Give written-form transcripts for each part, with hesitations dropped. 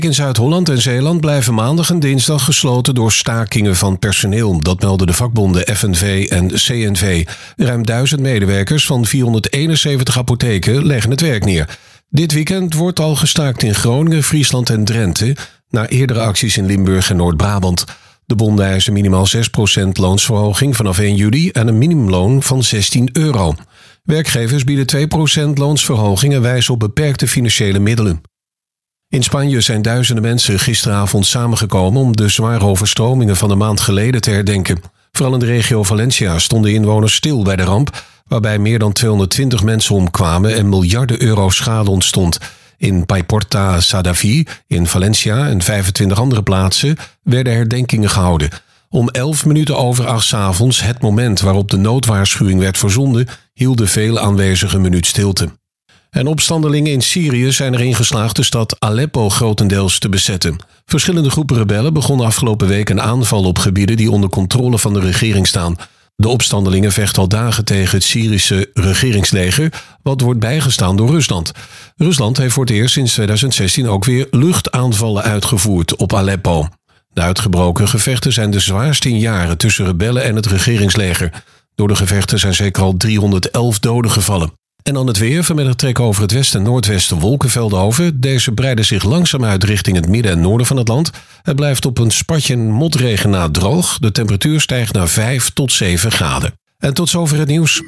In Zuid-Holland en Zeeland blijven maandag en dinsdag gesloten door stakingen van personeel. Dat melden de vakbonden FNV en CNV. Ruim 1000 medewerkers van 471 apotheken leggen het werk neer. Dit weekend wordt al gestaakt in Groningen, Friesland en Drenthe, na eerdere acties in Limburg en Noord-Brabant. De bonden eisen minimaal 6% loonsverhoging vanaf 1 juli en een minimumloon van €16. Werkgevers bieden 2% loonsverhoging en wijzen op beperkte financiële middelen. In Spanje zijn duizenden mensen gisteravond samengekomen om de zware overstromingen van een maand geleden te herdenken. Vooral in de regio Valencia stonden inwoners stil bij de ramp, waarbij meer dan 220 mensen omkwamen en miljarden euro schade ontstond. In Paiporta Sadaví, in Valencia en 25 andere plaatsen werden herdenkingen gehouden. Om 7:11 's het moment waarop de noodwaarschuwing werd verzonden, hielden veel aanwezigen een minuut stilte. En opstandelingen in Syrië zijn erin geslaagd de stad Aleppo grotendeels te bezetten. Verschillende groepen rebellen begonnen afgelopen week een aanval op gebieden die onder controle van de regering staan. De opstandelingen vechten al dagen tegen het Syrische regeringsleger, wat wordt bijgestaan door Rusland. Rusland heeft voor het eerst sinds 2016 ook weer luchtaanvallen uitgevoerd op Aleppo. De uitgebroken gevechten zijn de zwaarste in jaren tussen rebellen en het regeringsleger. Door de gevechten zijn zeker al 311 doden gevallen. En dan het weer. Vanmiddag trekken over het westen en noordwesten wolkenvelden over. Deze breiden zich langzaam uit richting het midden en noorden van het land. Het blijft op een spatje motregen na droog. De temperatuur stijgt naar 5 tot 7 graden. En tot zover het nieuws.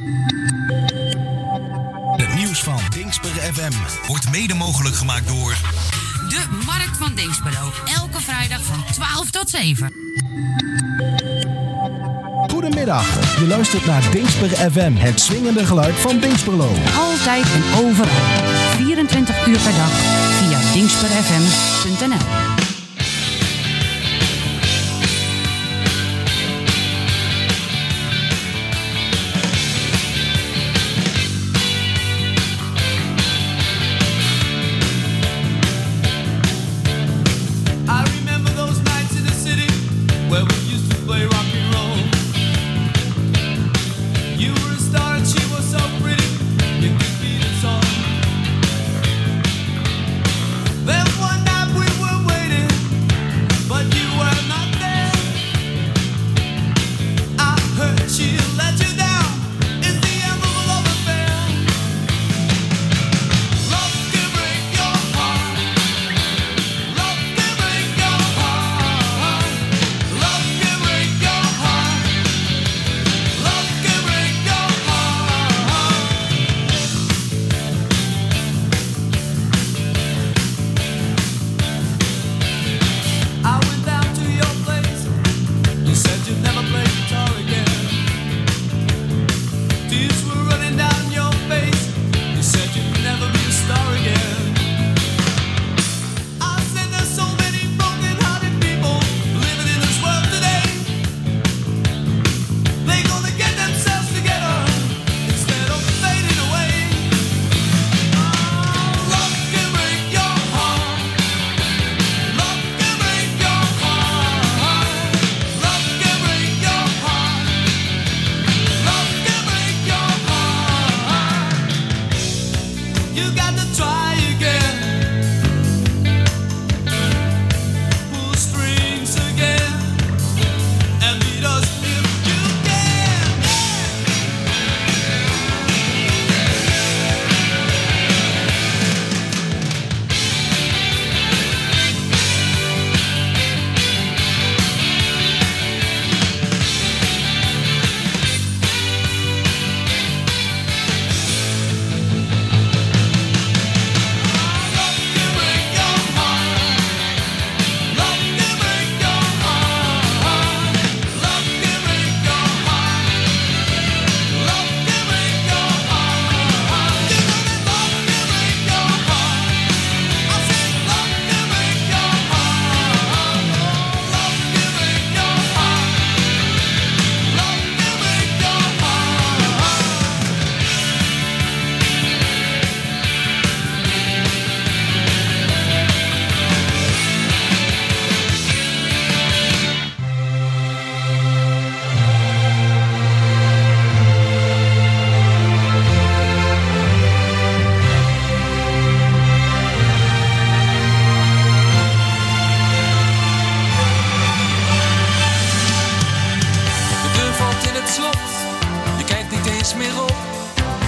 Het nieuws van Dingsper FM wordt mede mogelijk gemaakt door de Markt van Dinxperlo. Elke vrijdag van 12 tot 7. Goedemiddag, je luistert naar Dingsper FM, het swingende geluid van Dinxperlo. Altijd en overal, 24 uur per dag, via dingsperfm.nl. Then one night we were waiting.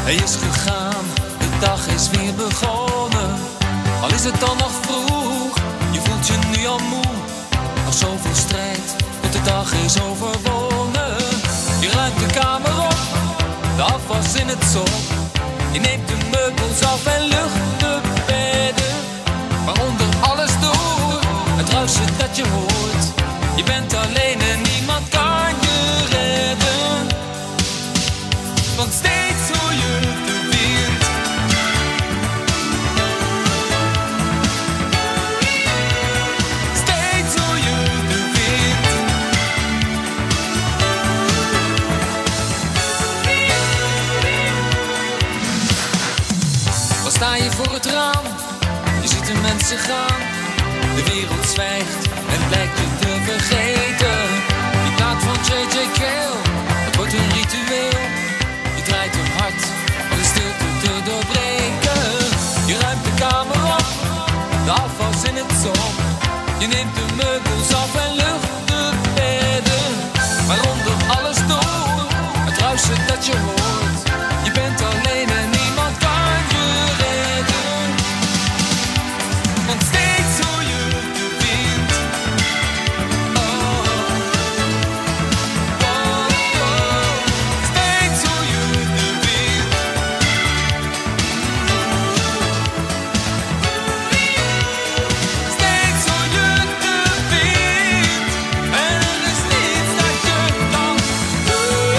Hij is gegaan, de dag is weer begonnen. Al is het dan nog vroeg, je voelt je nu al moe. Nog zoveel strijd, tot de dag is overwonnen. Je ruimt de kamer op, de afwas in het zon. Je neemt de meubels af en lucht de bedden. Maar onder alles door, het ruisen dat je hoort. Je bent alleen en niemand kan je redden. Want steeds hoor je de wind. Steeds hoor je de wind. Dan sta je voor het raam, je ziet de mensen gaan. De wereld zwijgt en blijkt je te vergeten. Die plaat van J.J. Cale, het wordt een ritueel. Je draait hem hard om de stilte te doorbreken. Je ruimt de kamer op, de afwas in het zon. Je neemt de meubels af en lucht de bedden. Maar onder alles door, het ruisen dat je hoort. Je bent alleen en niemand kan je redden. Want steeds hoor je de wind. Oh, oh, oh. Steeds hoor je de wind. Steeds hoor je de wind. En er is niets dat je kan doen.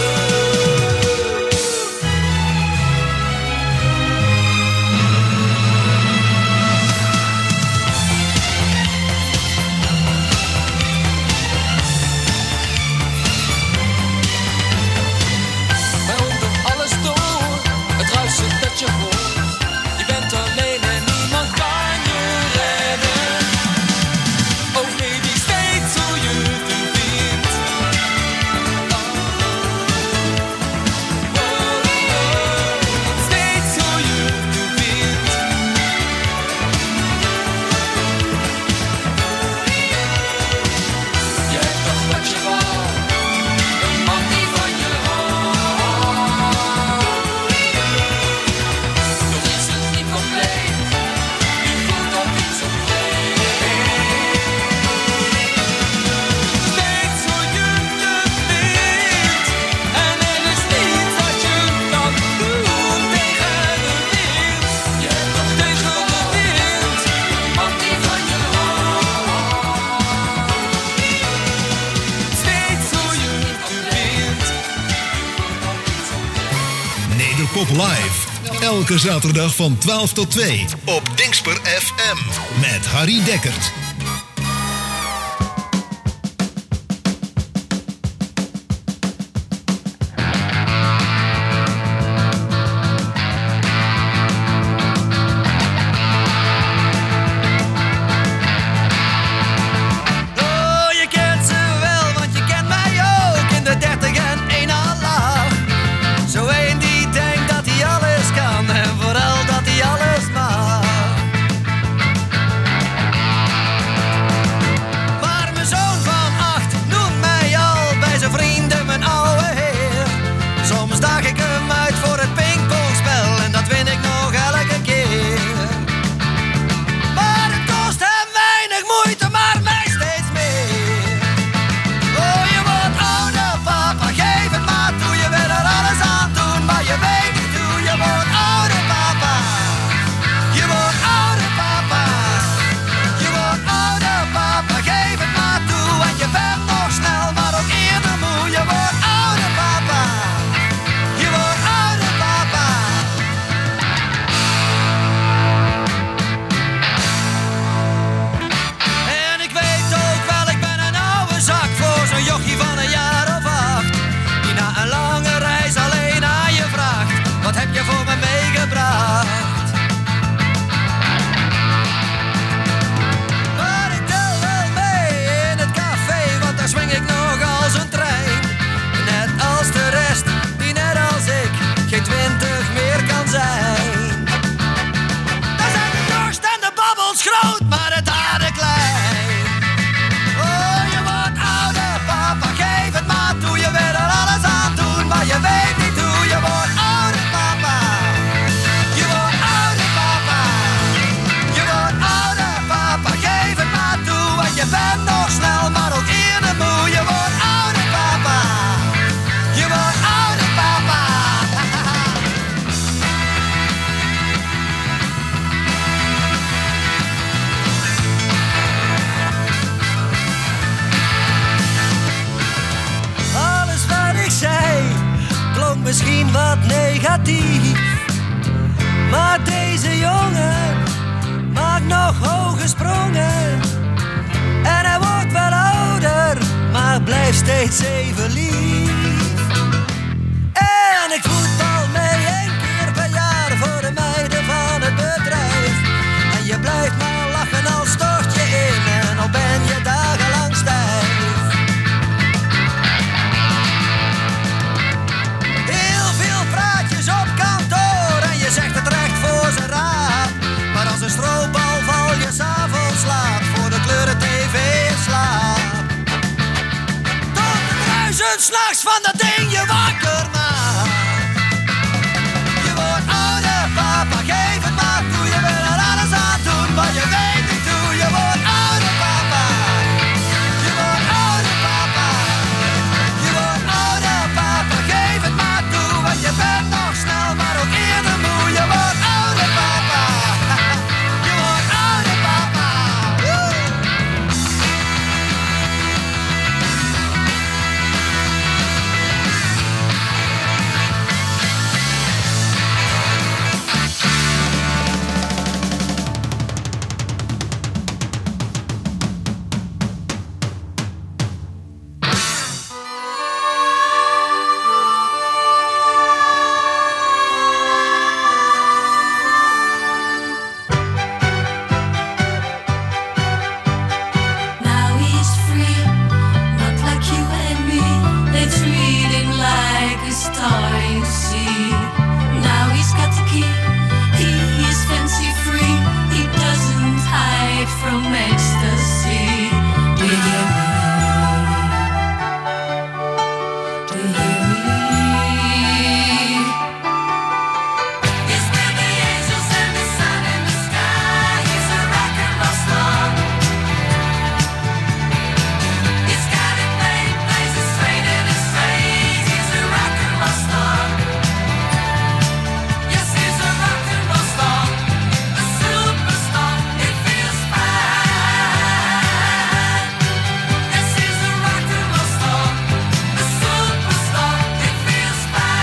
Maar onder alles door, het ruisen dat je hoort. Je bent alleen en niemand kan je redden. Oh baby, steeds hoor je de wind. Oh, oh, oh. Steeds hoor je de wind. Je hebt toch wat je wou, een man die van je houdt. Toch is het niet compleet, je voelt al iets op Steeds hoor je de wind. En er is niets wat je kan doen tegen de wind. Je hebt toch tegen de wind, een man die van je houdt. Steeds hoor je de wind. Nederpop Live. Elke zaterdag van 12 tot 2 op Dingsper FM met Harry Dekkert. Oh, je kent ze wel, want je kent mij ook. In de 30 en 1 Allah. Zo één die denkt dat hij alles kan en vooral dat hij alles mag. misschien wat negatief. Maar deze jongen maakt nog hoge sprongen. En hij wordt wel ouder, maar blijft steeds even lief. En ik voetbal mee 1 keer per jaar voor de meiden van het bedrijf. En je blijft maar lachen als stort je in en al ben je dagenlang stijf. Heel veel praatjes op kantoor en je zegt het recht voor zijn raap. Maar als een stroopbal val je 's avonds laat voor de kleuren tv in slaap. Tot de ruisen 's nachts van dat ding je wakker maakt. Je wordt ouder, papa, geef het maar toe. Je wil er alles aan doen, maar je weet niet hoe. Je wordt ouder, papa. Je wordt ouder, papa. Je wordt ouder, papa, geef het maar toe. Want je bent nog snel, maar ook eerder moe. Je wordt ouder, papa. Je wordt ouder, papa. Woe! Now he's free, not like you and me. They treat him like a star, you see. Now he's got the key, he is fancy free. He doesn't hide from ecstasy. Do you hear me? Do you hear me? He's with the angels and the sun in the sky. He's a rock and roll star. He's got it made, plays it straight and it's straight. He's a rock and roll star. Yes, he's a rock and roll star. A superstar, it feels fine. Yes, he's a rock and roll star. A superstar, it feels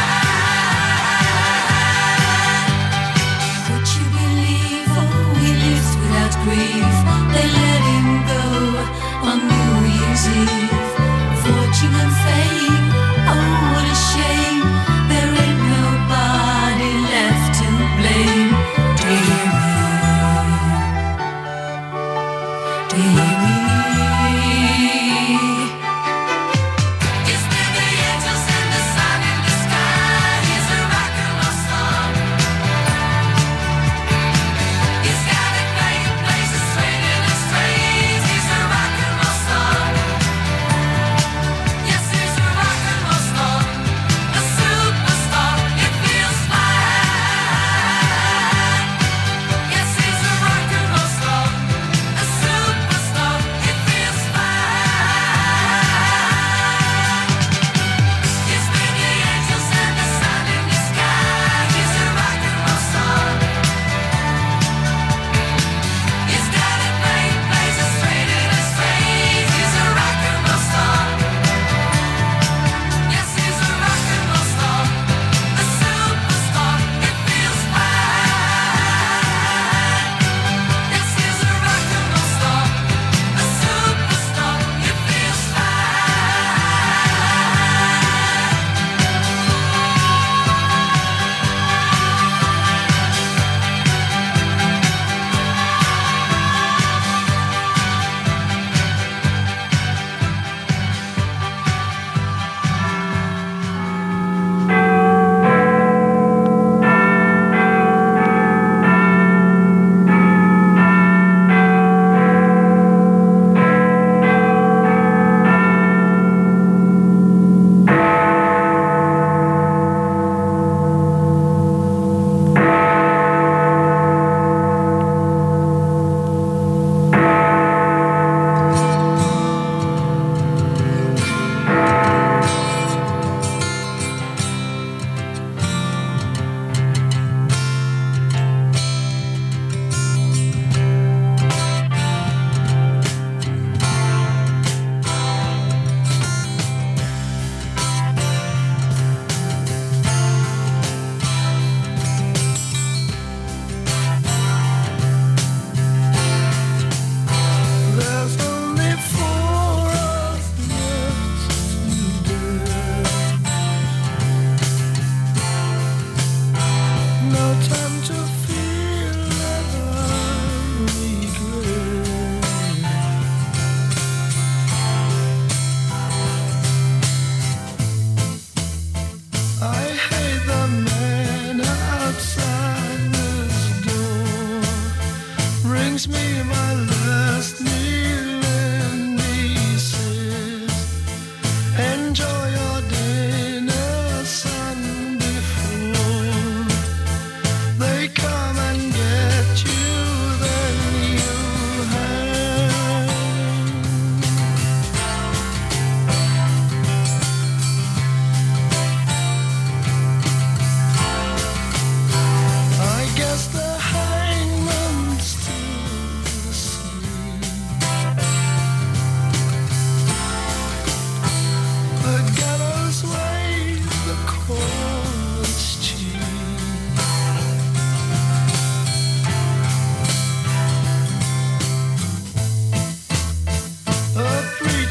fine. Could you believe, oh, he lives without grief. They let him go on New Year's Eve. Fortune and fame, oh, what a shame. There ain't nobody left to blame. Do you hear me? Do you hear me? He's with the angels and the sun in the sky. He's a rock and roll star. He's got it made, plays it straight and it's straight. He's a rock and roll star. Yes, he's a rock and roll star. A superstar, it feels fine. Yes, he's a rock and roll star. A superstar,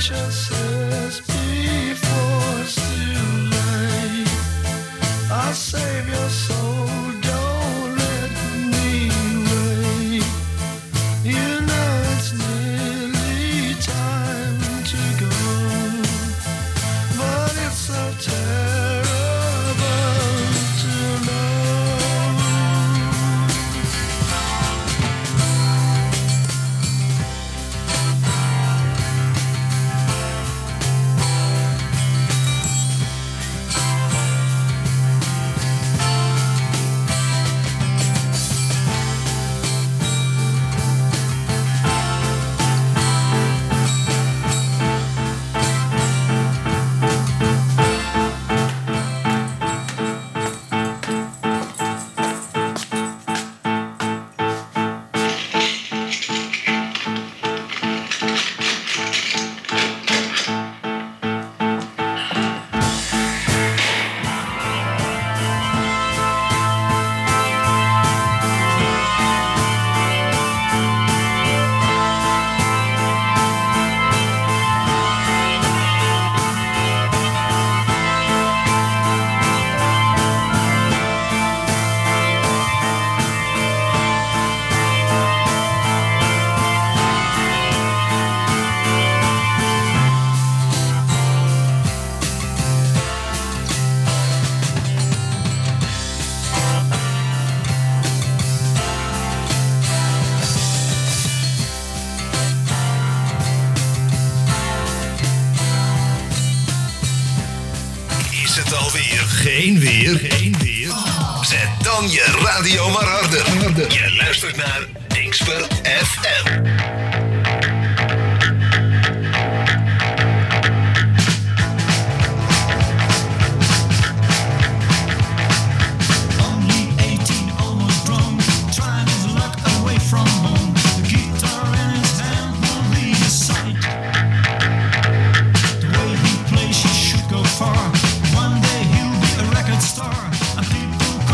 Geen weer? Zet dan je radio maar harder. Je luistert naar Dingsper FM.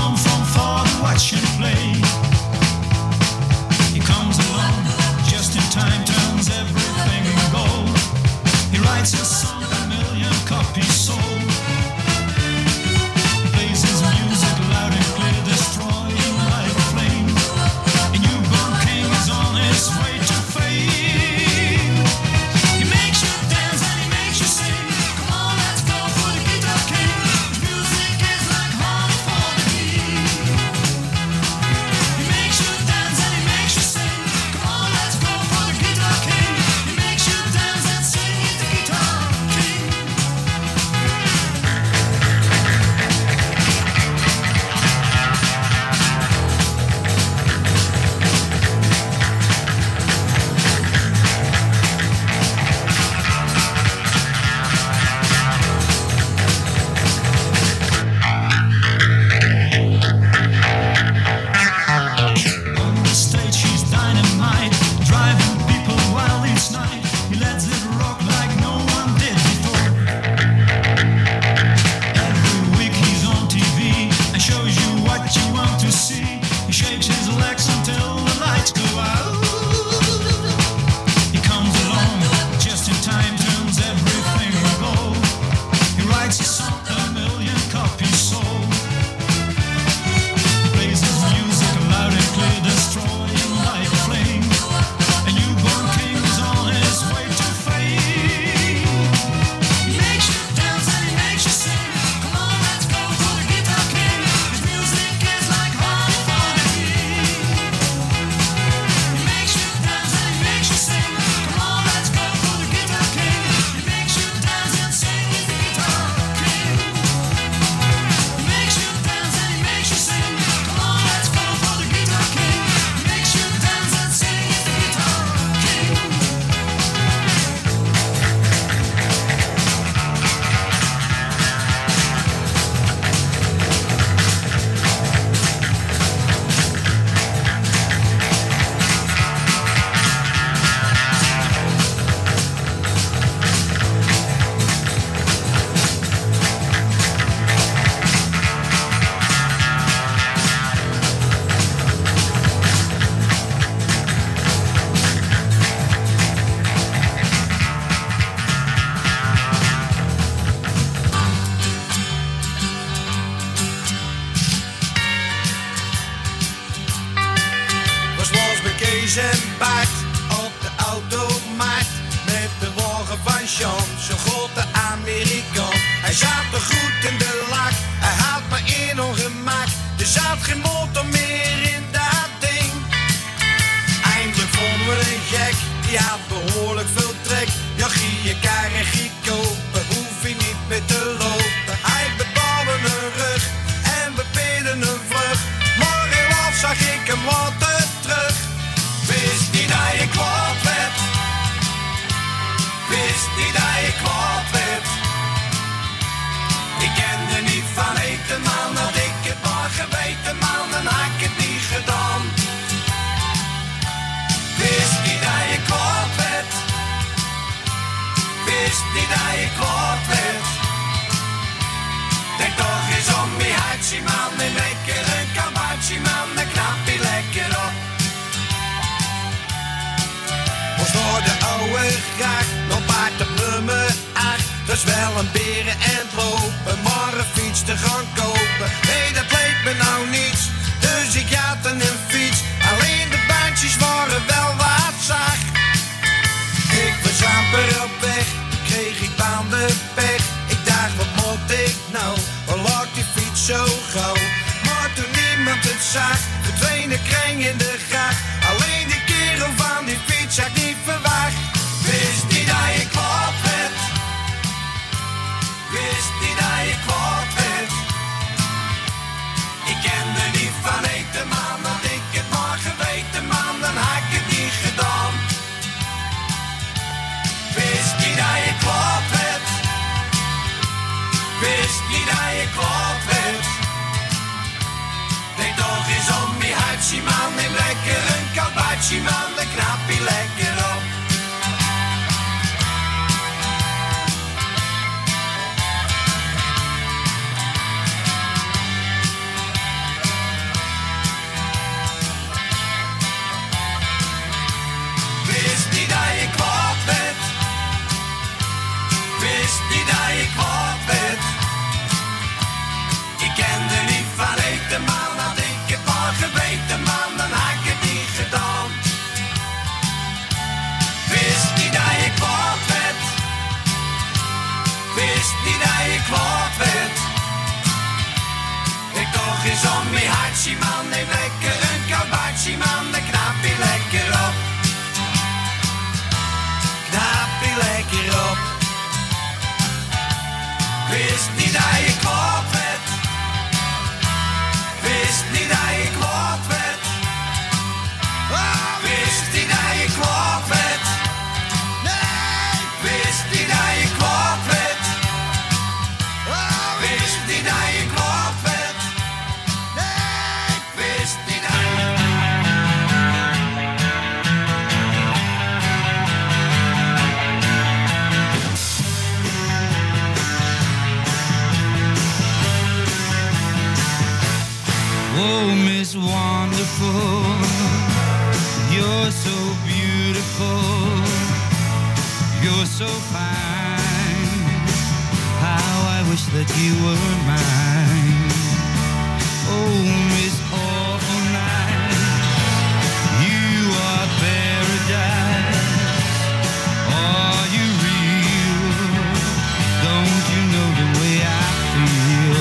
Watch him play. He comes along just in time. had behoorlijk veel trek. Jochie, je kan regie kopen, hoef je niet meer te lopen. Hij betaalde een rug en we bidden een vlucht. Maar helaas zag ik hem later terug. Wist niet dat je kwaad werd. Wist niet dat je kwaad werd. Ik kende niet van eten, man. Had ik het maar geweten, man, dan had ik het niet gedaan. Wist niet dat je kwaad werd. Wist niet dat je kwaad werd. Denk toch eens om je hartje, man. En lekker een kabaatje, man. Dan knap je lekker op. Was door de oude graag nog paard op nummer 8. Dus wel een beren en lopen, maar een fiets te gaan kopen. Nee, dat leek me nou niets, dus ik had een fiets. Alleen de bandjes waren wel wat zacht. Ik was amper op weg, toen kreeg ik bandenpech. Ik dacht, wat moet ik nou, waar lag die fiets zo gauw? Maar toen niemand het zag, verdween de kring in de gracht. Alleen de kerel van die fiets had ik niet verwacht. Wist niet dat je kwaad werd. Wist niet dat je kwaad werd. Ik kende niet van eten, man. Had ik het maar geweten, man, dan had ik het niet gedaan. Wist niet dat je kwaad werd. Wist niet dat je kwaad werd. Denk toch eens om je hartje, man. Neem lekker een kabaatje, man, dan knap je lekker op. Wist niet dat je kwaad werd. Wist niet dat je kwaad werd. Ik kende niet van eten, man. Had ik het maar geweten, man, dan had ik het niet gedaan. Wist niet dat je kwaad werd. Wist niet dat je kwaad werd. Denk toch eens om je hartje, man. Neem lekker een kabaatje, man, dan knap je lekker op. Knap je lekker op. Wist niet dat je kwaad werd. Wist niet dat je kwaad werd. Wist niet dat je kwaad werd. Nee. Wist niet dat je kwaad werd. Wist niet dat je kwaad werd. Nee. Wist niet dat je... Oh, Miss Wonderful, you're so beautiful, you're so fine. How I wish that you were mine. Oh, Miss Awful Night, you are paradise. Are you real? Don't you know the way I feel?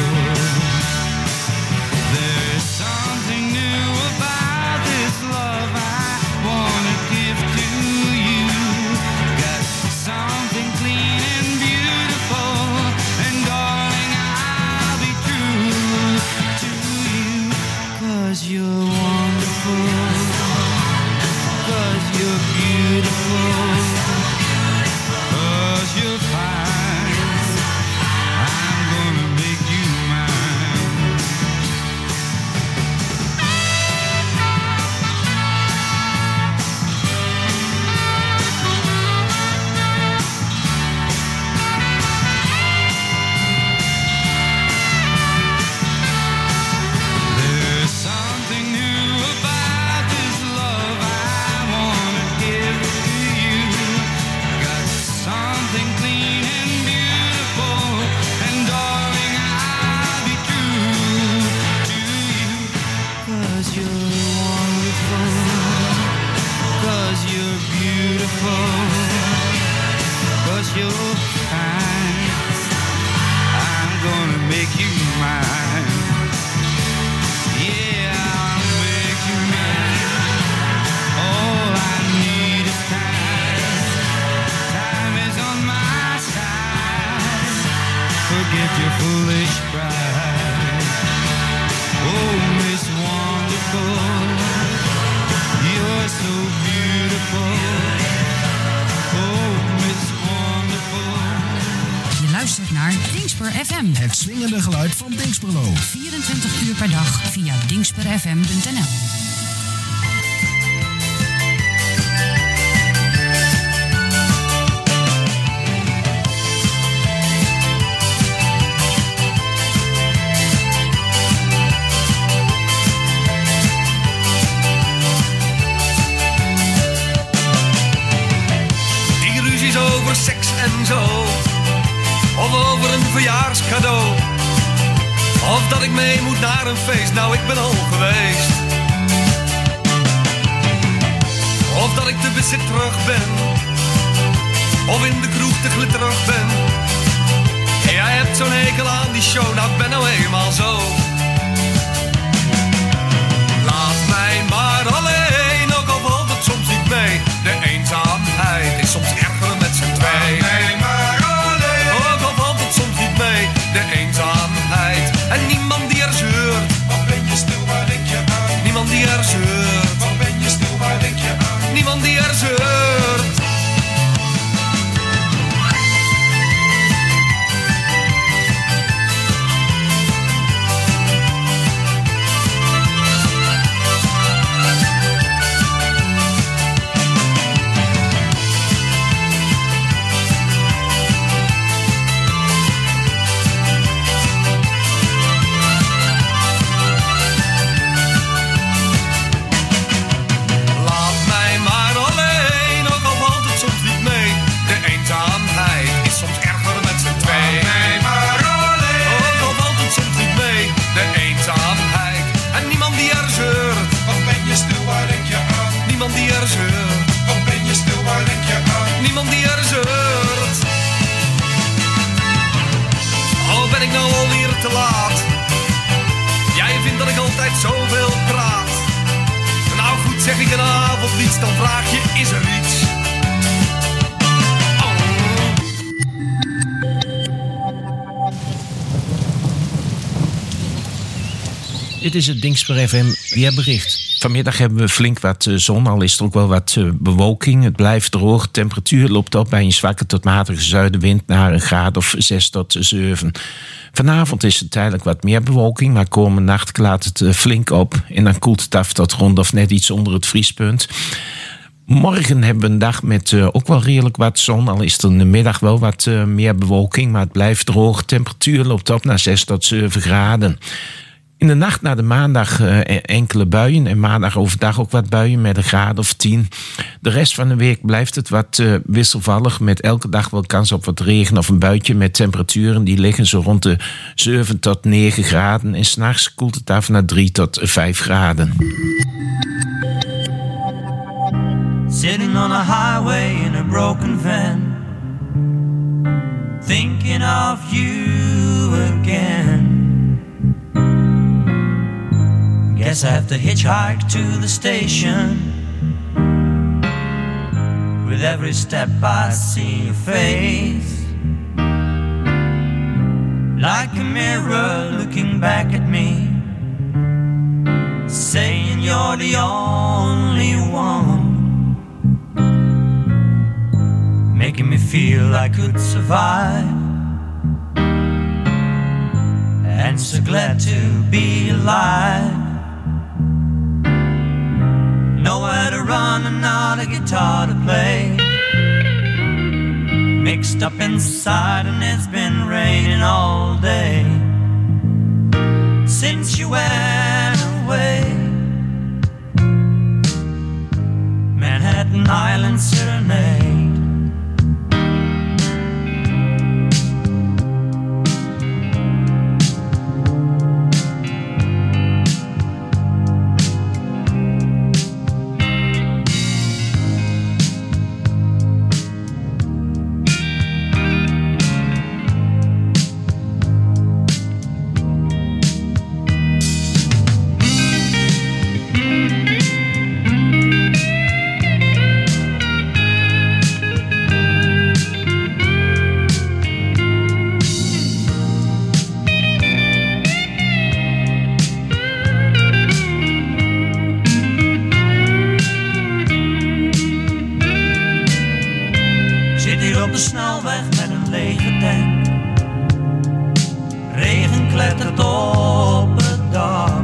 There's something new about this love I wanna give to you. Got something clean and beautiful, and darling, I'll be true to you. 'Cause you're wonderful, 'cause you're beautiful, 'cause you're fine. I'm gonna make you mine. There's something new about this love I wanna give to you. Got something clean and beautiful, and darling, I'll be true to you. 'Cause you're wonderful, 'cause you're beautiful, 'cause you're fine. I'm gonna make you mine. Yeah, I'll make you mine. All I need is time. foolish pride. Oh, Miss Wonderful, you're so beautiful. Oh, Miss Wonderful. Je luistert naar Dingsper FM. Het swingende geluid van Dingsperlo. 24 uur per dag via dingsperfm.nl. Die ruzies over seks en zo, of over een verjaarscadeau, of dat ik mee moet naar een feest, nou ik ben al geweest. Of dat ik te bezitterig ben, of in de kroeg te glitterig ben. Jij hebt zo'n hekel aan die show, nou ik ben nou eenmaal zo. Laat mij maar alleen, ook al valt het soms niet mee. De eenzaamheid is soms erger met z'n twee. Laat mij maar alleen, ook al valt het soms niet mee. De eenzaamheid en niemand die er zeurt. Wat ben je stil, waar denk je aan? Niemand die er zeurt. Wat ben je stil, waar denk je aan? Niemand die er zeurt. Zoveel praat. Nou goed, zeg ik een avondlied, dan vraag je, is er iets? Dit is het Dingsper FM weerbericht. Vanmiddag hebben we flink wat zon, al is er ook wel wat bewolking. Het blijft droog, de temperatuur loopt op bij een zwakke tot matige zuidenwind naar een graad of 6 tot 7. Vanavond is er tijdelijk wat meer bewolking, maar komende nacht klaart het flink op. En dan koelt het af tot rond of net iets onder het vriespunt. Morgen hebben we een dag met ook wel redelijk wat zon. Al is er in de middag wel wat meer bewolking, maar het blijft droog. De temperatuur loopt op naar 6 tot 7 graden. In de nacht naar de maandag enkele buien en maandag overdag ook wat buien met een graad of 10. De rest van de week blijft het wat wisselvallig met elke dag wel kans op wat regen of een buitje met temperaturen die liggen zo rond de 7 tot 9 graden. En 's nachts koelt het af naar 3 tot 5 graden. Sitting on a highway in a broken van, thinking of you again. Guess I have to hitchhike to the station. With every step I see your face, like a mirror looking back at me, saying you're the only one, making me feel I could survive, and so glad to be alive. Nowhere to run and not a guitar to play, mixed up inside and it's been raining all day since you went away. Manhattan Island Serenade. hier op de snelweg met een lege tank. Regen klettert op het dak.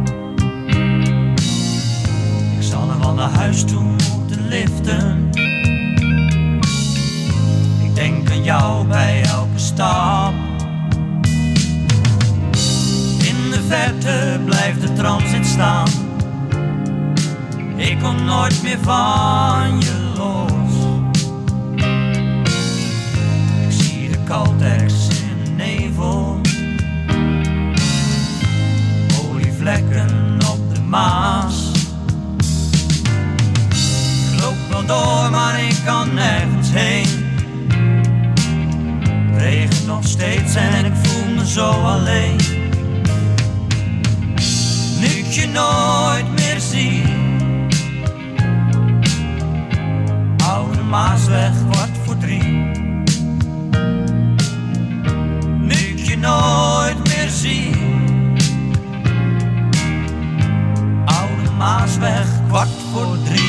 Ik zal nog wel naar huis toe moeten liften. Ik denk aan jou bij elke stap. In de verte blijft de transit staan. Ik kom nooit meer van je los. Ik zie de Caltex in de nevel. Olievlekken op de Maas. Ik loop wel door, maar ik kan nergens heen. Het regent nog steeds en ik voel me zo alleen. Nu ik je nooit meer zie. Oude Maasweg, 2:15. Nu ik je nooit meer zie. Oude Maasweg, 2:15.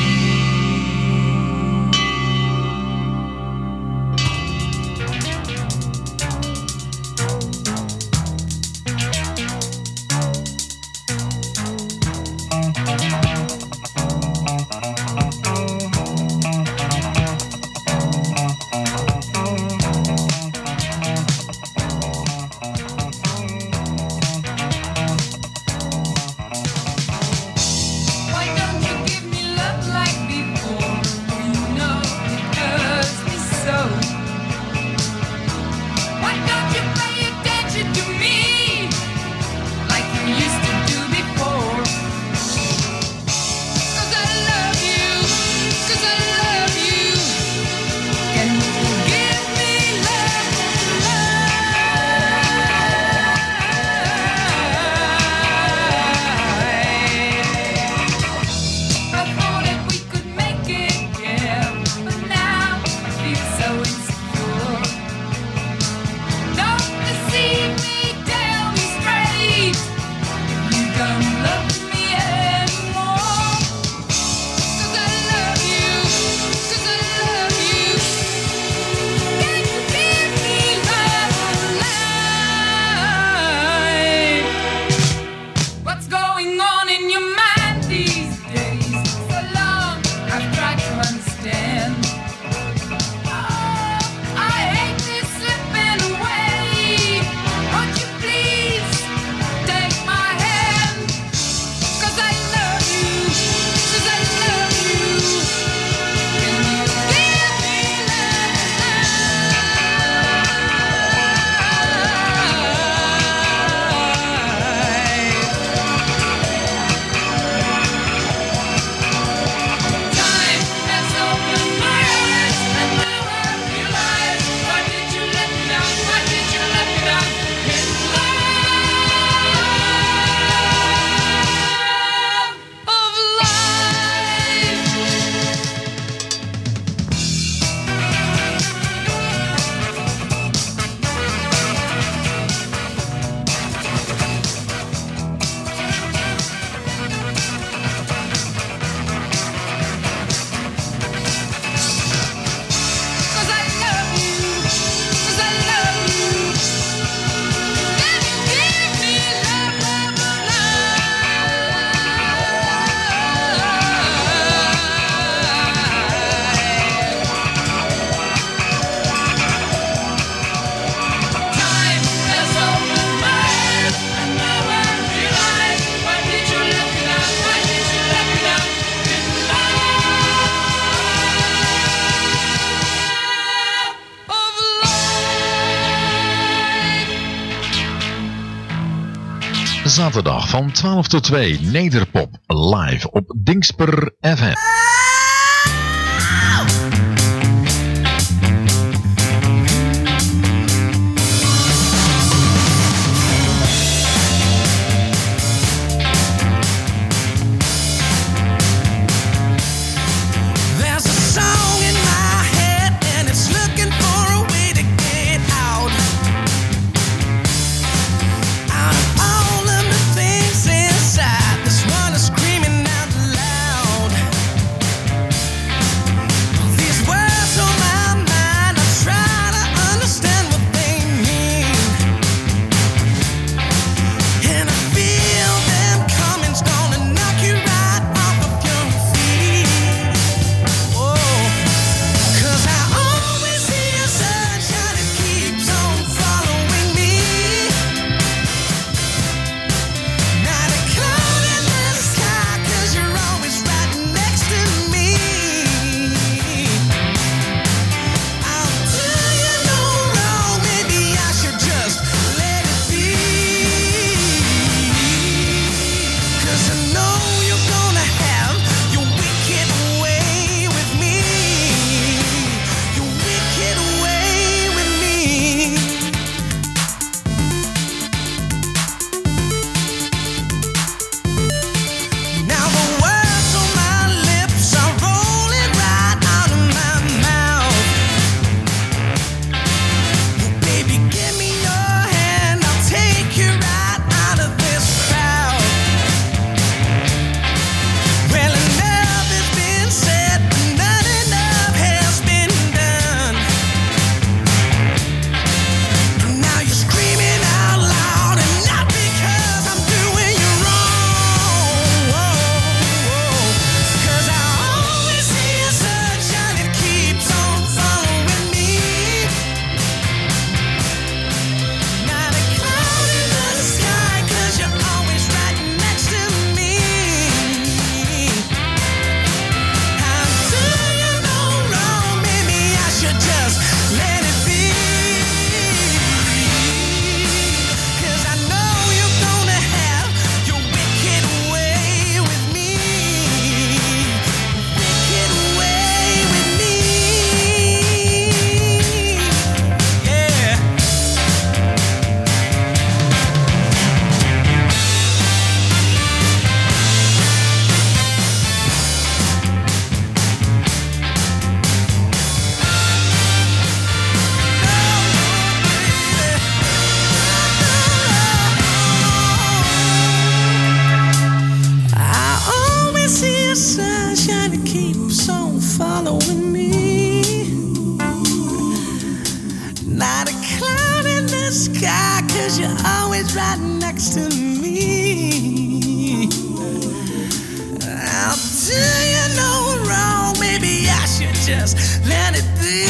Zaterdag van 12 tot 2 Nederpop live op Dingsper FM. All of the things inside, this one is screaming out loud. right next to me. I'll do you no wrong, maybe I should just let it be.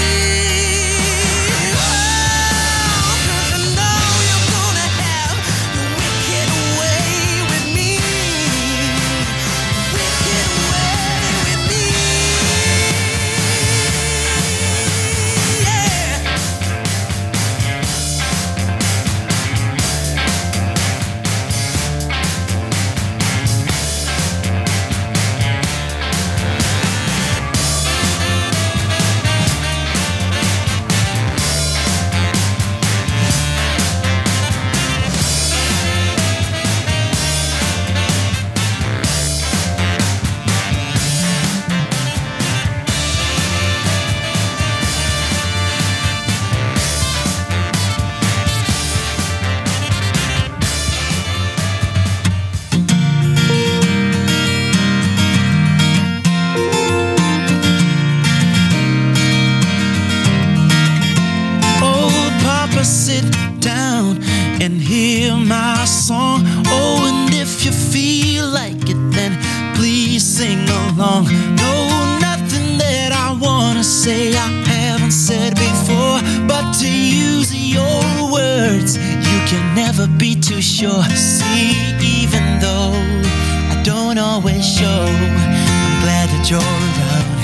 Sit down and hear my song. Oh, and if you feel like it, then please sing along. No, nothing that I wanna say I haven't said before, but to use your words, you can never be too sure. See, even though I don't always show, I'm glad that you're around.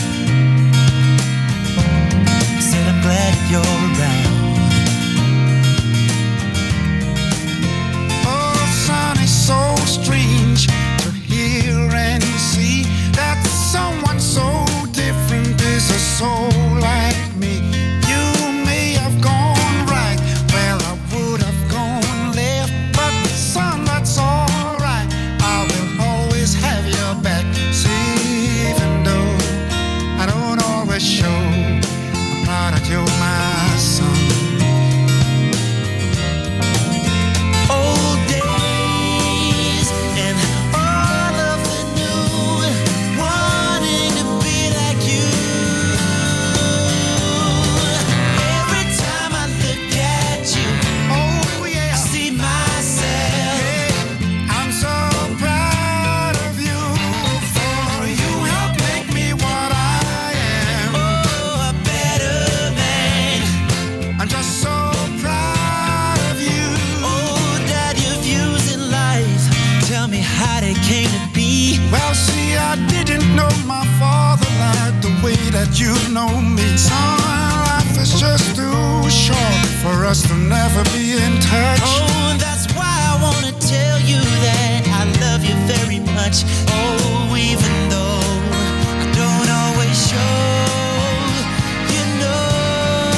Said I'm glad that you're around. So strange to hear and see that someone so different is a soul like me. You may have gone right where I would have gone left, but son, that's alright. I will always have your back. See, even though I don't always show, I'm proud that you're my son. You know me, son, life is just too short for us to never be in touch. Oh, that's why I wanna tell you that I love you very much. Oh, even though I don't always show, you know.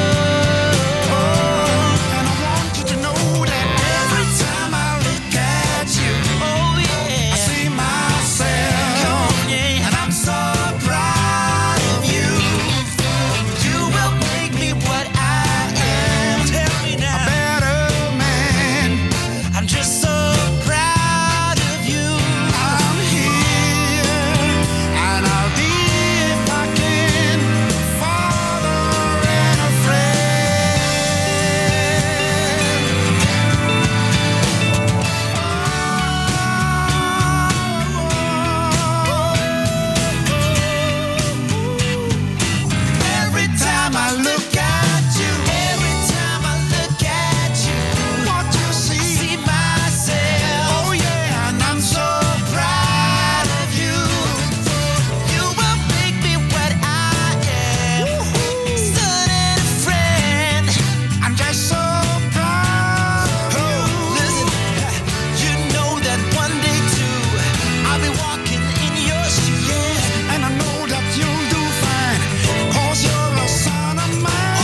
Oh, and I want you to know that every time I look at you, oh yeah, I see myself. Oh, yeah. And I'm so proud. Son of mine.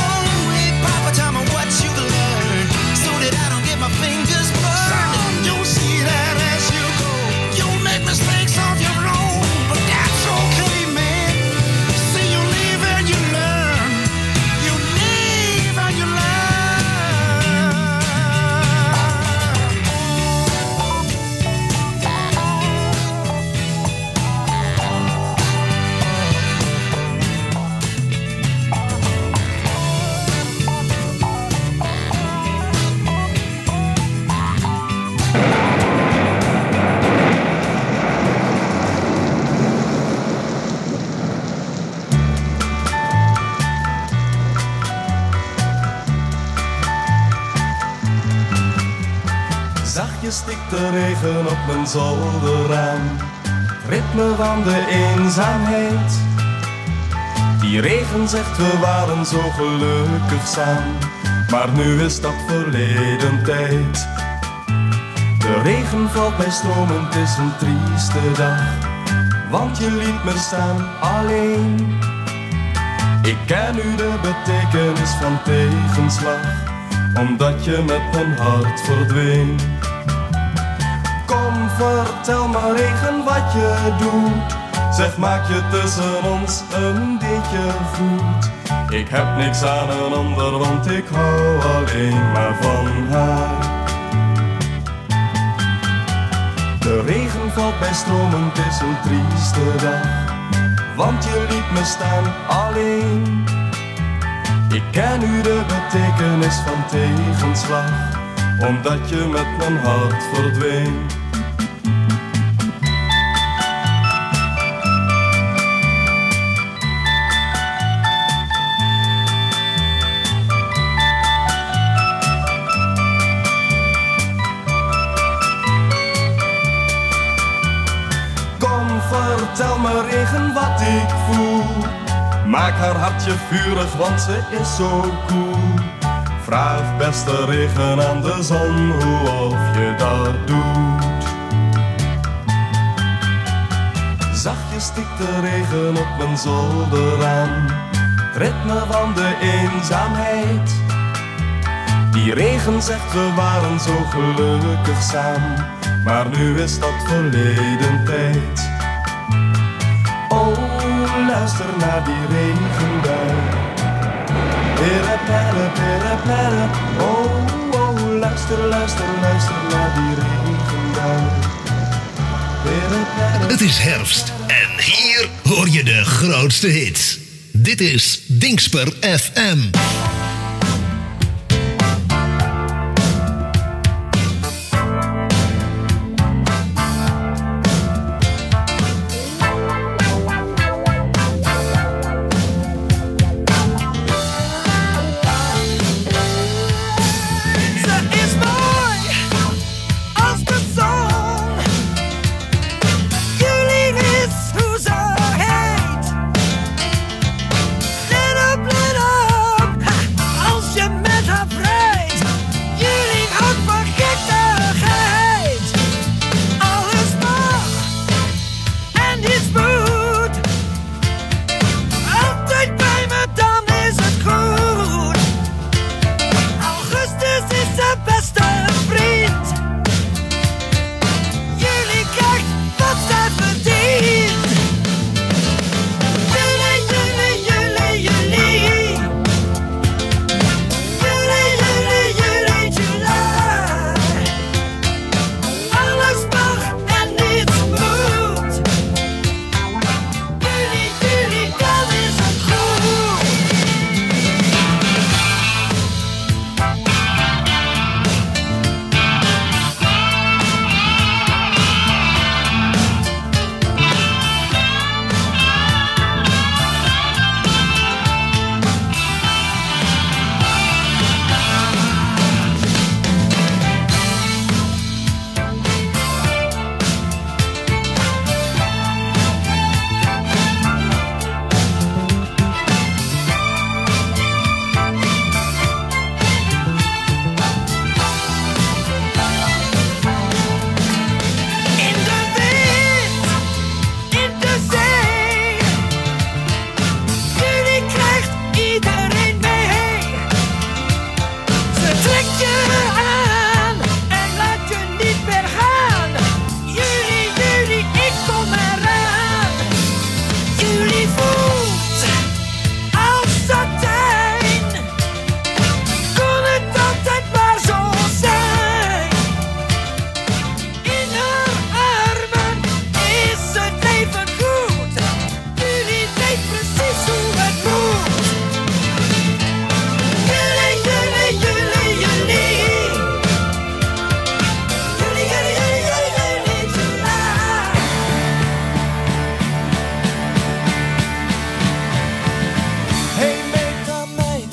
Zachtjes stikt de regen op mijn zolderraam. Het ritme van de eenzaamheid. Die regen zegt we waren zo gelukkig samen. Maar nu is dat verleden tijd. De regen valt bij stromen, het is een trieste dag. Want je liet me staan alleen. Ik ken nu de betekenis van tegenslag, omdat je met mijn hart verdween. Kom, vertel me regen wat je doet. Zeg, maak je tussen ons een beetje goed. Ik heb niks aan een ander, want ik hou alleen maar van haar. De regen valt bij stromen, het is een trieste dag. Want je liet me staan alleen. Ik ken nu de betekenis van tegenslag, omdat je met mijn hart verdween. Vertel me regen wat ik voel. Maak haar hartje vurig, want ze is zo cool. Vraag beste regen aan de zon hoe of je dat doet. Zachtjes stikt de regen op mijn zolderraam. Het ritme van de eenzaamheid. Die regen zegt we waren zo gelukkig samen. Maar nu is dat verleden tijd. Oh, luister naar die regenbui. Pirre, pirre. Oh, luister, luister, luister naar die regenbui. Pirre. Het is herfst en hier hoor je de grootste hits. Dit is Dingsper FM.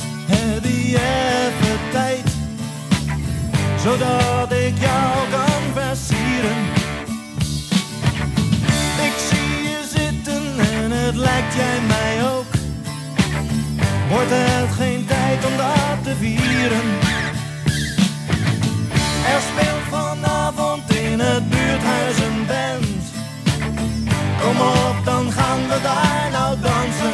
zodat ik jou kan jij mij ook? Wordt het geen tijd om dat te vieren? Er speelt vanavond in het buurthuis een band. Kom op, dan gaan we daar nou dansen.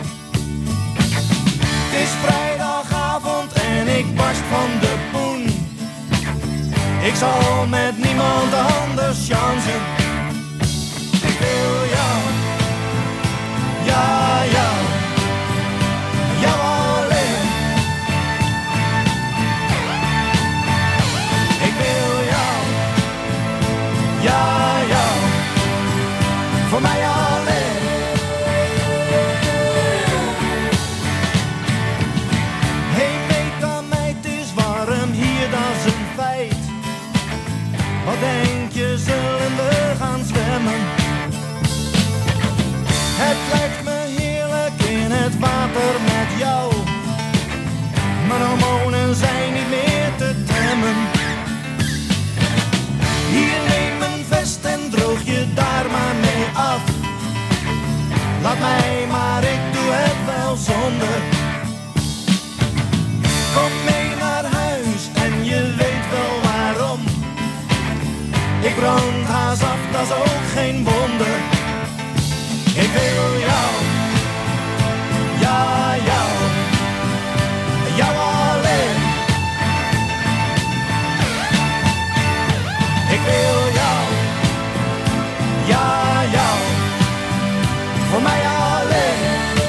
Het is vrijdagavond en ik barst van de poen. Ik zal met niemand anders chansen. Ik wil jou, ja, jou, jou alleen. Ik wil jou, ja, jou, voor mij alleen. Hey meid, het is warm hier, dat is een feit. Wat denk je, zullen we gaan zwemmen? Het lijkt me heerlijk in het water met jou. Mijn hormonen zijn niet meer te temmen. Hier neem een vest en droog je daar maar mee af. Laat mij maar, ik doe het wel zonder. Kom mee naar huis en je weet wel waarom. Ik brand haast af, dat is ook geen wonder. Ik wil jou, ja, jou, jou alleen. Ik wil jou, ja, jou, voor mij alleen.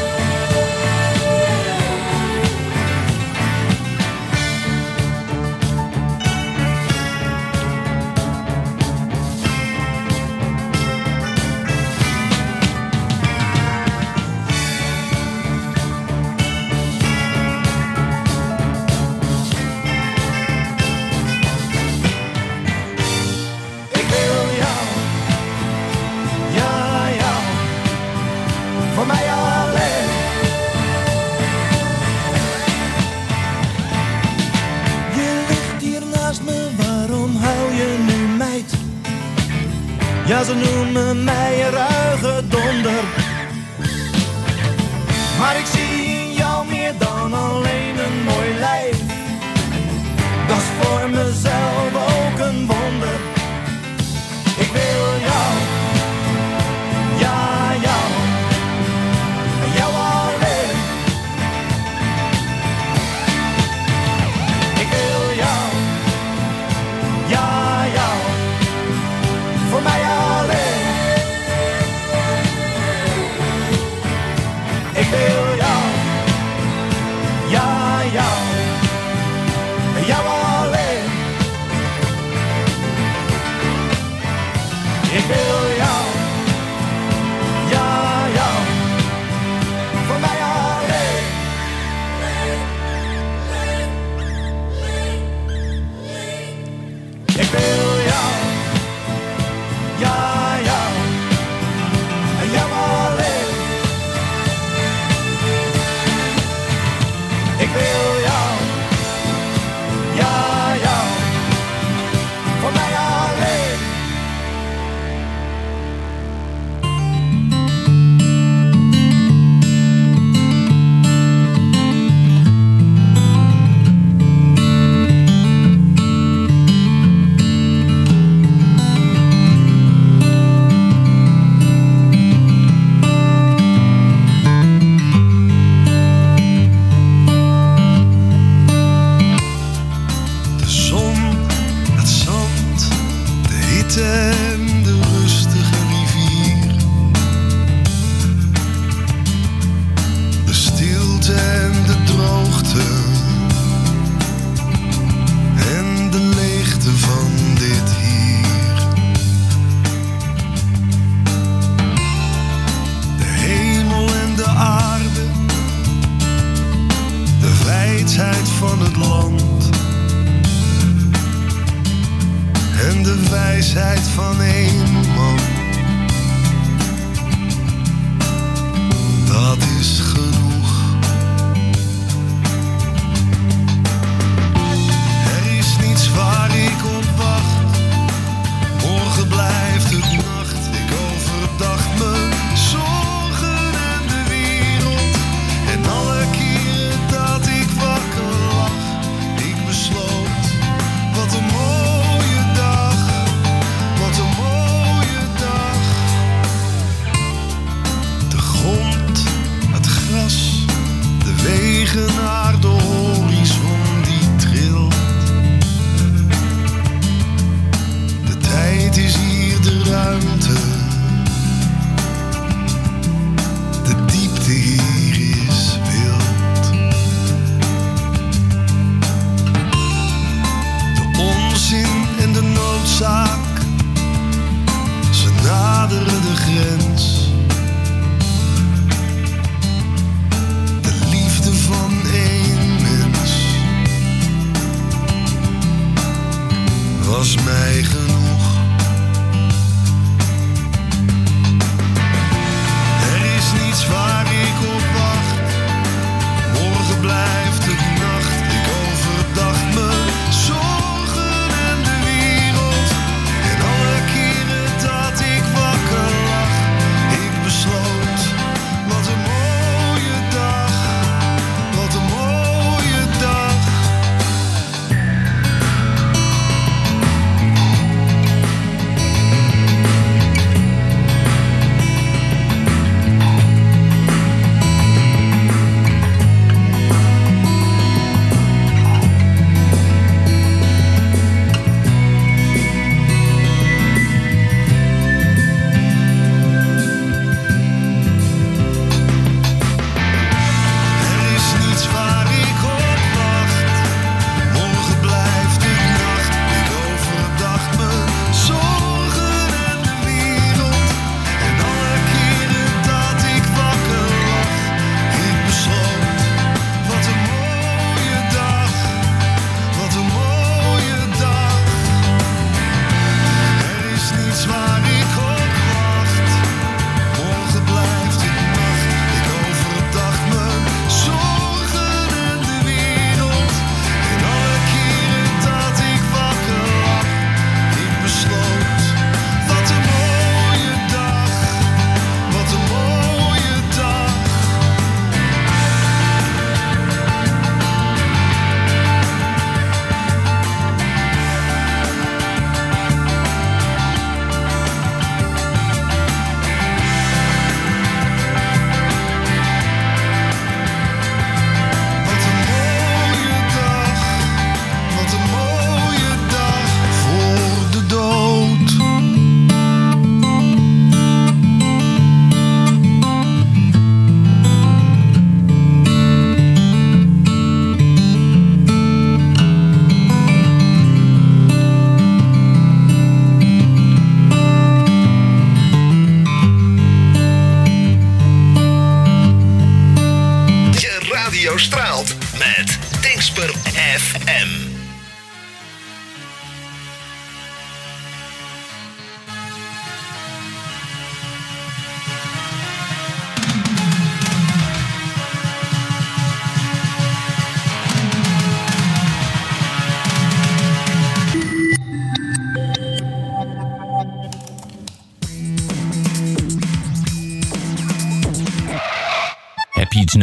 Voor mij alleen. Je ligt hier naast me, waarom huil je nu meid? Ja, ze noemen mij een ruige donder. Maar ik zie in jou meer dan alleen een mooi lijf. Dat is voor mezelf ook een wonder. Ik wil jou, ja, jou. Jou alleen. Ik wil jou, ja, jou, voor mij alleen. Ik wil jou, ja, jou, jou alleen. Ik wil jou, ja, jou. Voor mij alleen. Ik wil jou, ja, jou, jou alleen. Ik wil jou, ja, jou, voor mij alleen. wijsheid van één man. Dat is genoeg. Er is niets waar ik op wacht. Morgen blijft het nacht. Ik overdag mijn zorgen en de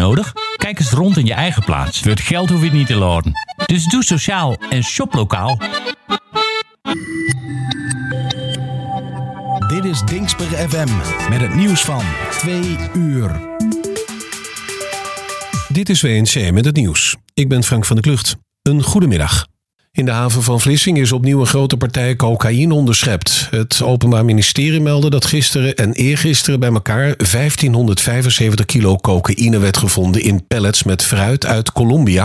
nodig? Kijk eens rond in je eigen plaats. Voor het geld hoef je het niet te laden. Dus doe sociaal en shop lokaal. Dit is Dingsper FM met het nieuws van 2 uur. Dit is WNC met het nieuws. Ik ben Frank van der Klucht. Een goedemiddag. In de haven van Vlissingen is opnieuw een grote partij cocaïne onderschept. Het Openbaar Ministerie meldde dat gisteren en eergisteren bij elkaar 1575 kilo cocaïne werd gevonden in pallets met fruit uit Colombia